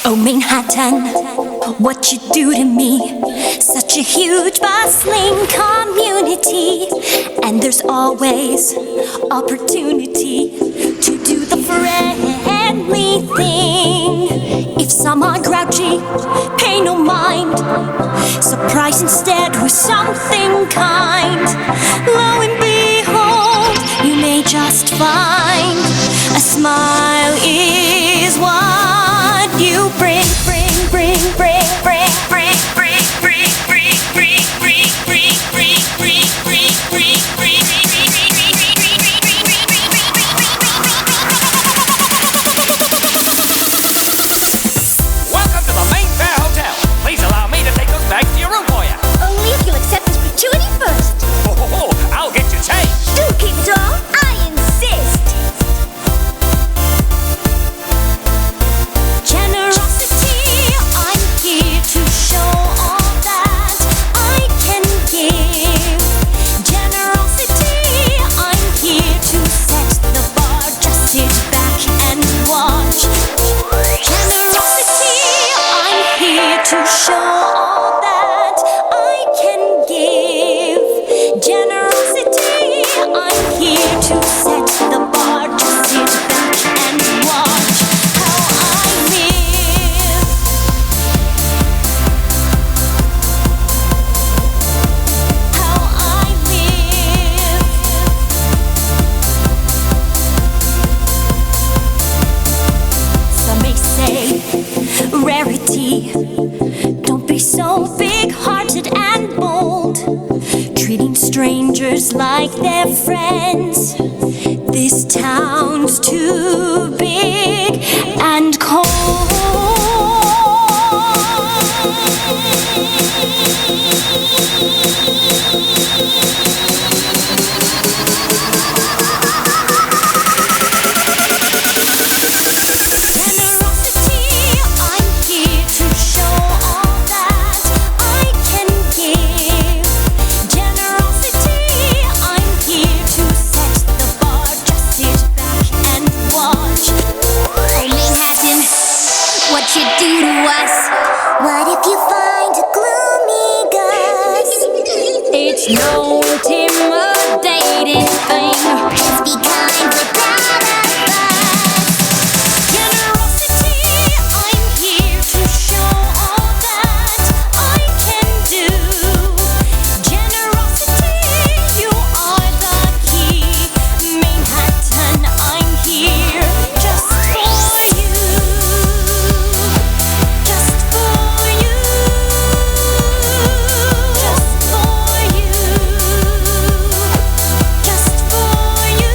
Oh, Manhattan, what you do to me. Such a huge, bustling community. And there's always opportunity to do the friendly thing. If some are grouchy, pay no mind. Surprise instead with something kind. Lo and behold, you may just find a smile is what you bring. Welcome to the Mayfair Hotel. Please allow me to take us back to your room for you. Only if you accept this gratuity first. I'll get you changed. Do keep it all. I insist. Generosity, I'm here to show all that I can give. Generosity, I'm here to set the bar. Just sit back and watch. Generosity, I'm here to show all that I can give. Generosity, I'm here to set the bar. Just sit back and watch how I live. How I live. Some may say rarity. Don't be so big-hearted and bold, treating strangers like they're friends. This town's too big and cold. Generosity, I'm here to show all that I can give. Generosity, I'm here to set the bar. Just sit back and watch. Oh, Manhattan, what you do to us? What if you find a gloomy gust? It's no intimidating thing. Just be kind, we're proud of us. Generosity, I'm here to show all that I can do. Generosity, you are the key. Manhattan, I'm here just for you. Just for you. Just for you. Just for you.